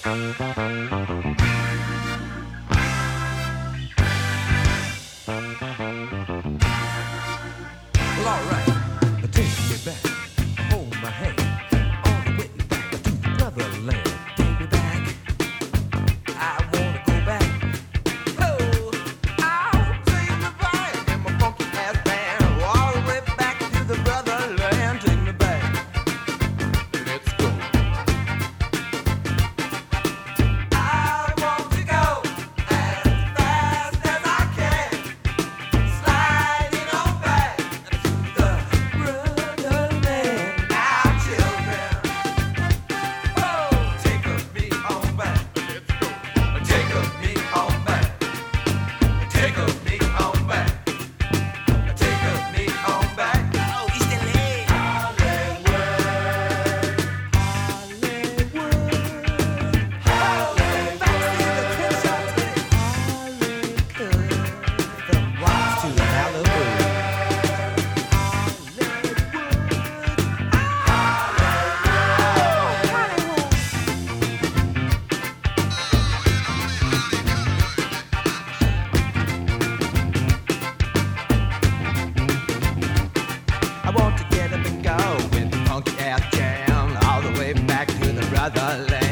Well, alright, take me back, hold my hand, all the way back to brotherland. Take me back, I wanna go back. Oh, I'll take me back in my funky ass band, all the way back to the brotherland. Take me back, let's go. I want to go as fast as I can, sliding on back to the brotherland. Now, children, oh, take me on back. Let's go. Take me on back. Take me on back. Take me on back. Oh, East LA. Hollywood. Back to the Crenshaw City. From Watts to Hollywood. I want to get up and go with the funky ass jam all the way back to the brotherland.